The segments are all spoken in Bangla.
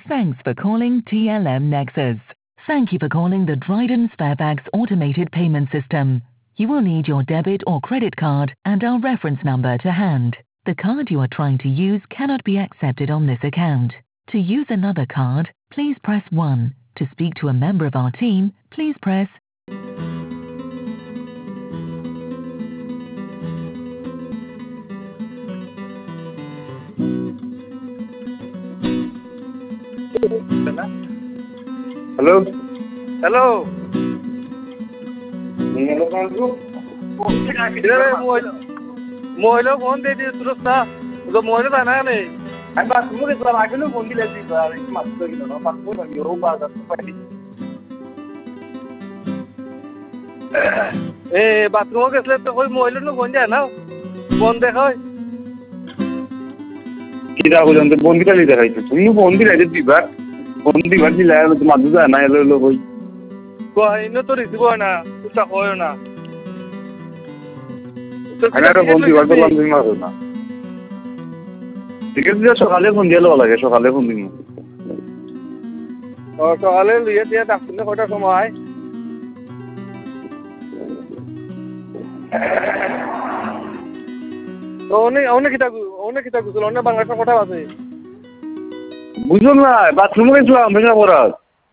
Thanks for calling TLM Nexus. Thank you for calling the Dryden Sparebags automated payment system. You will need your debit or credit card and our reference number to hand. The card you are trying to use cannot be accepted on this account. To use another card, please press 1. To speak to a member of our team, please press hello hello মহিলা ফোন দিয়ে দিয়ে সুরক্ষা তো মহিলা তাই না নেই আমি বাথরুমে গেছিলাম আগেও ফোন দিলে আর একটু মাত্র গেল না বাথরুমে ভাবি ও বাজার পাইনি এ বাথরুমে গেছিলে তো ওই মহিলা ফোন যায় না ফোন দেখায় কিরা বলেন তো বন্দিটা লিখে রাখছো তুমি বন্দি রাখে দিবার বন্দি ঘর দিলে মাঝে যায় না এলো এলো বই কইনো তো রিসিভ হয় না তুই কইও না আমি একটা বন্দি ঘর করলাম তুমি মারো না ঠিক আছে সকালে ফোন দিয়ে লাগে সকালে ফোন দিন সকালে লিয়ে দিয়ে ডাক্তার কয়টার সময় অনেক খিতা গুছিল অনেক বাংলাদেশের কথা আছে বুঝলাম না বাথরুমে গেছিলাম ভেঙে পড়া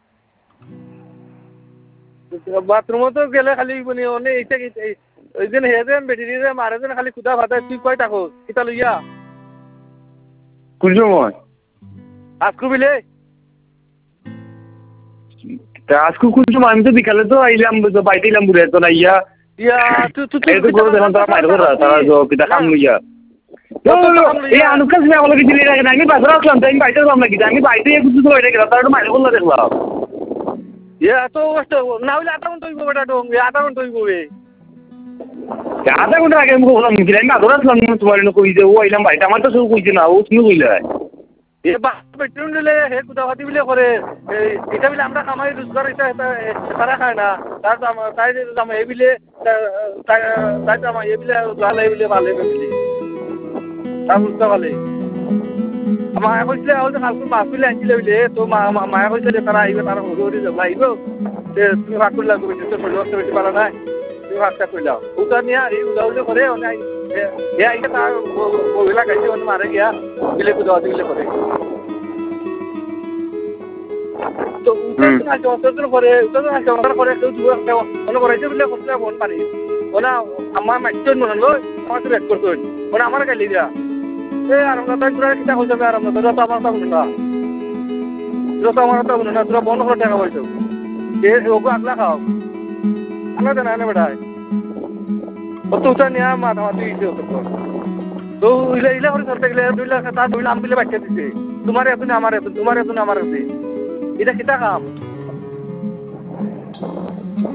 বাথরুমে তো গেলে খালি মানে অনেক ওই দিন হেজেন বেটিরি মারে যেন খালি খুদা ভাতে তুই কয় থাকো কিতা লইয়া কোন সময় আজকু বিলে আজকে কোন সময় আমি তো বিকালে তো আইলাম বাইতে এলাম ঘুরে তো না ইয়া ইয়া তুই এই তো করে দেখলাম তারা মাইর করে তারা কিতা কাম লইয়া এই আনুকাজ না বলে কিছু লাগে না আমি বাজার আসলাম তাই আমি বাইতে গেলাম নাকি আমি বাইতে কিছু তো বাইরে গেলাম তারা মাইর করলা দেখলাম ইয়া তো না হইলে 8 ঘন্টা হইব বেটা ডং 8 ঘন্টা হইব বে আধা ঘন্টা আগে আমি বললাম কি আমি বাজার আসলাম তোমার কই যে ও আইলাম বাইতে আমার তো সব কইছে না ও তুমি কইলা এ পেট্রোল দিলে হে কুদা ফাটি বিলে করে এটা বিলে আমরা কামাই রোজগার এটা তারা খায় না তার তাই দাম এই বিলে তাই দাম এই বিলে ভালো এই বিলে ভালো বিলে তার বুঝতে পারলে মায়া কইছিলে আও যে কালকে মাছ বিলে আনছিলে বিলে তো মায়া কইছে যে তারা আইবে তারা হরি হরি যাব আইব যে তুমি ভাগ করলা তুমি তো সরল বেশি পারা নাই তুমি ভাগটা কইলা উতা নিয়া এই উদাউলে করে অনেক এ আইটা তার বইলা গাইছে অন্য মারে গিয়া বিলে কুদা দিলে করে তো উত্তর জনসাধারণ করে কেউ যুব মনে করাইছে বলে করতে ফোন পারি ওনা আমার মাইজন মনে হলো আমার তো ব্যাক করতে ওনা আমার গালি দিয়া এই আরামদাতা তোরা কিতা কইছ বে আরামদাতা তো আমার তো না তো আমার তো না তোরা বন্ধ করে টাকা পয়সা এ ওগো আগলা খাও আনা দেনা না বেটা ও তো উঠা নিয়া মাথা মাথি দিছে তো ইলা করে করতে গেলে 2 লাখ তা 2 লাখ মিলে বাচ্চা দিছে তোমার এত না আমার এত তোমার এত না আমার এত এটা কিতা কাম